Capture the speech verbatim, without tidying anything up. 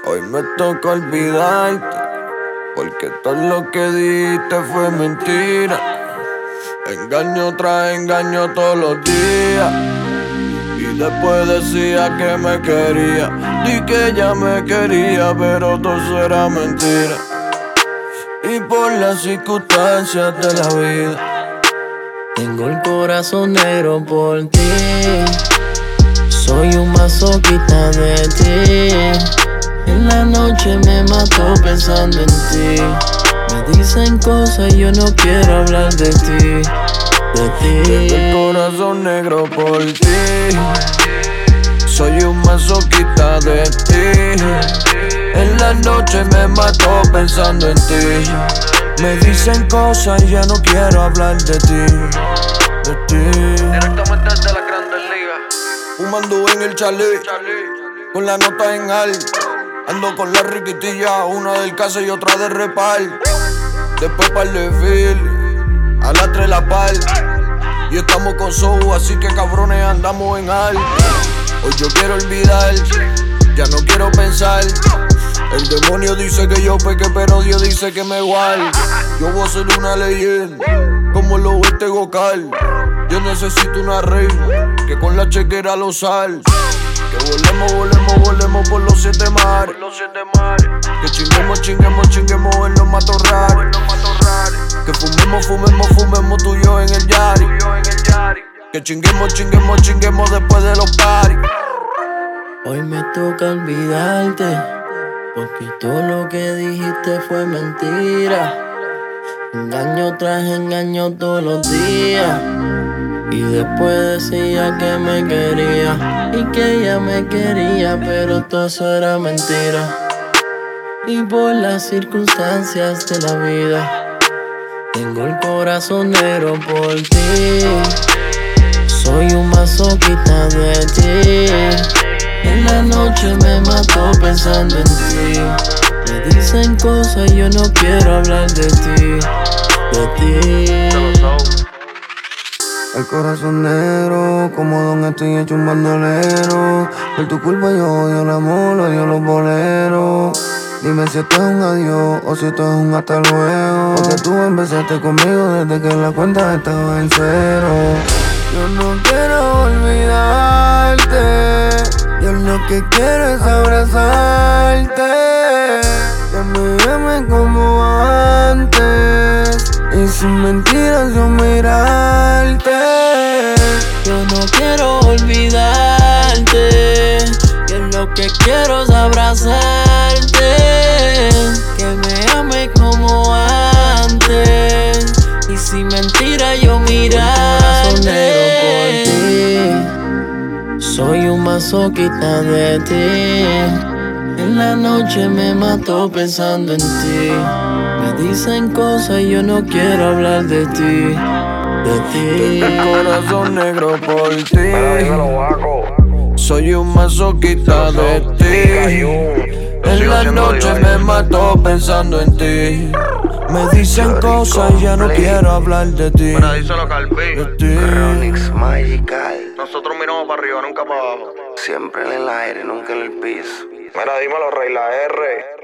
Hoy me toca olvidarte, porque todo lo que dijiste fue mentira. Engaño tras engaño todos los días, y después decía que me quería. Di que ella me quería, pero todo eso era mentira. Y por las circunstancias de la vida, tengo el corazón negro por ti. Soy un masoquista de ti. En la noche me mato pensando en ti. Me dicen cosas y yo no quiero hablar de ti, de ti. Tengo el corazón negro por ti. Soy un masoquista de ti. En la noche me mato pensando en ti. Me dicen cosas y ya no quiero hablar de ti, de ti. Directamente desde la Grandes Ligas, Fumando en el chalet, con la nota en alto. Ando con la riquitilla, una del casa y otra de repal. Después par de fil, a las tres la pal. Y estamos con show, así que cabrones andamos en alto. Hoy yo quiero olvidar, ya no quiero pensar. El demonio dice que yo peque, pero Dios dice que me igual. Yo voy a ser una leyenda, como lo este Gocal. Yo necesito una reina, que con la chequera lo sal. Que volemos, volemos, volemos por los siete mares. por los siete mares, Que chinguemos, chinguemos, chinguemos en los matorrales. por los matorrales, Que fumemos, fumemos, fumemos tú y yo en el yari. tú y yo en el Yari. Que chinguemos, chinguemos, chinguemos después de los paris. Hoy me toca olvidarte, porque todo lo que dijiste fue mentira. Engaño tras engaño todos los días, y después decía que me quería, y que ella me quería, pero todo eso era mentira. Y por las circunstancias de la vida, tengo el corazón negro por ti. Soy un masoquista de ti. En la noche me mato pensando en ti. Me dicen cosas y yo no quiero hablar de ti, de ti. El corazón negro, como don estoy hecho un bandolero. Por tu culpa yo odio el amor, odio los boleros. Dime si esto es un adiós o si esto es un hasta luego. Porque tú empezaste conmigo desde que la cuenta estaba en cero. Yo no quiero olvidarte, yo lo que quiero es abrazarte. Que me ames como antes, y sin mentiras yo mirarte. Yo no quiero olvidarte, yo lo que quiero es abrazarte. Que me ame como antes, y sin mentira yo mirarte. Soy un masoquista de ti. En la noche me mato pensando en ti. Me dicen cosas y yo no quiero hablar de ti, de ti. El corazón negro por Mira, dímelo, ti. guaco. Soy un masoquista de ti. En la noche me mato pensando en ti. Me dicen cosas y ya no quiero hablar de ti, Mira, díselo, Calví. de ti. Ronix Magical, Nosotros miramos para arriba, nunca para abajo. siempre en el aire, nunca en el piso. Mira, dímelo, Rey la R.